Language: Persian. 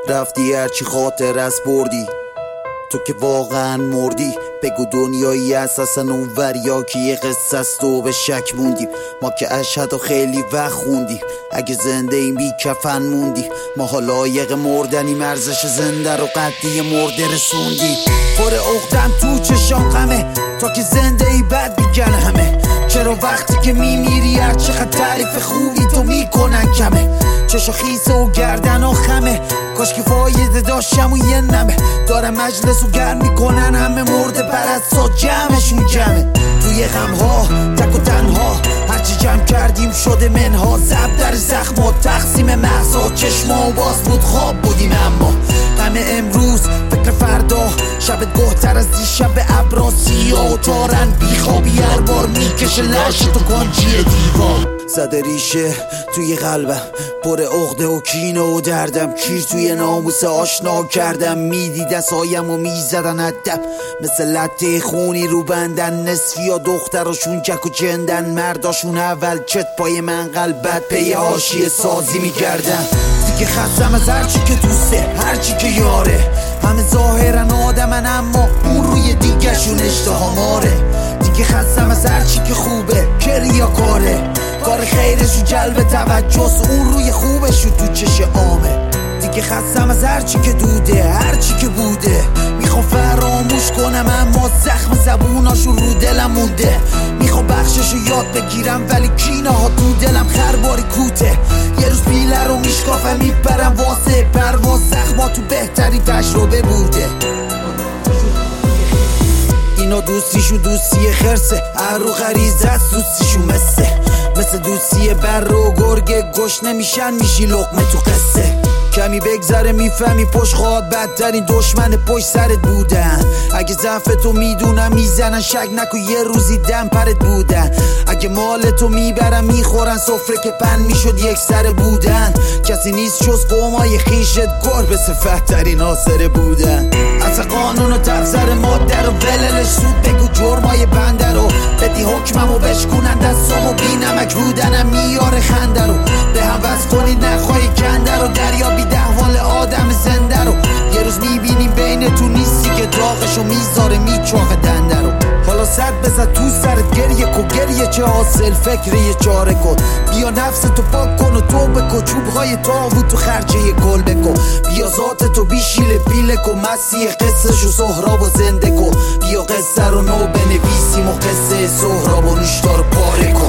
رفتی هرچی خاطر از بردی، تو که واقعا مردی. بگو دنیایی اساسا اونور یا که یه قصه است و به شک موندیم. ما که اشهد و خیلی وقت خوندیم، اگه زنده این بی کفن موندی. ما حالا لایق مردنیم، ارزش زنده رو قدی مرده رسوندیم. پر عقدم تو چشام غمه، تا که زنده ای بد میگن همه. چرا وقتی که میمیری هر چقدر تعریف خوبی تو میکنن کمه. چشا خیسه و گردن و خمه، کاش که فایده داشتم و یه نمه. دارم مجلس و گرم میکنن همه، مرده پرستا جمعشون جمعه. توی غمها تک و تنها هرچی جمع کردیم شده منها. زب در زخم و تقسیم مغزا، چشما و باز بود خواب بودیم. اما غم امروز فکر فردا، شب گهتر از دیشب ابرا سیاه و تارن بیخوابی هر بار میکشه لش تو کنجی دیوار. زده ریشه توی قلبم، پر عقده و کینه و دردم. کیر توی ناموس آشنا کردم، میدیدن سایم و میزدن ادب. مثل لطه خونی رو بندن، نصفی ها دختراشون جک و جندن. مرداشون اول چت پای منقل، بعد پی حاشیه سازی میگردن. دیگه خستم از هرچی که دوسته، هرچی که یاره. همه ظاهرن آدمن اما اون روی دیگه شون اشتها ماره. دیگه خستم از هرچی که خوبه، کریا کاره. کار خیرشو جلب توجهست، اون روی خوبشو تو چش عامه. دیگه خستم از هرچی که دوده، هرچی که بوده. میخوام فراموش کنم اما زخم زبوناشو رو دلم مونده. میخوام بخششو یاد بگیرم ولی کینه ها تو دلم خرباری کوته. یه روز پیله رو میشکافم میپرم واسه پرواز، زخما تو بهتری تجربه بوده. اینا دوستیشون دوستی خرسه، ارو غریزه است دوستیشون مثل دوستی بر و گرگ گوش نمیشن میشی لقمه تو قصه. کمی بگذره میفهمی پشت خواد بدترین دشمن پشت سرت بودن. اگه ضعفتو میدونم میزنن، شک نکن یه روزی دم پرت بودن. اگه مالتو میبرن میخورن، سفره که پن میشد یک سر بودن. کسی نیست جز قومای خیشت گربه صفت ترین آسره بودن. اصلا قانون و تفسر ماده رو وللش سود بگو جرمای بنده رو. بدی حکممو بشکنن دستامو بی نمک بودنم میاره خنده رو. به هم بس کنی نخواهی کنده رو، دریابی احوال آدم زنده رو. یه روز میبینیم بین تو نیستی که داغشو میذاره میچاقه دنده رو. حالا صد بزد تو سرت گریه کن، گریه چه حاصل فکر یه چاره کن. بیا نفستو پاک کن و توبه کن، چوبهای تاوت تو خرچه یه گل بکن. بیا ذاتتو بیشیله پیله کن، مسیح قصهشو سهرابو زنده کن. بیا قصه رو نو بنویسیم و قصه سهرابو نوشتار پاره کن.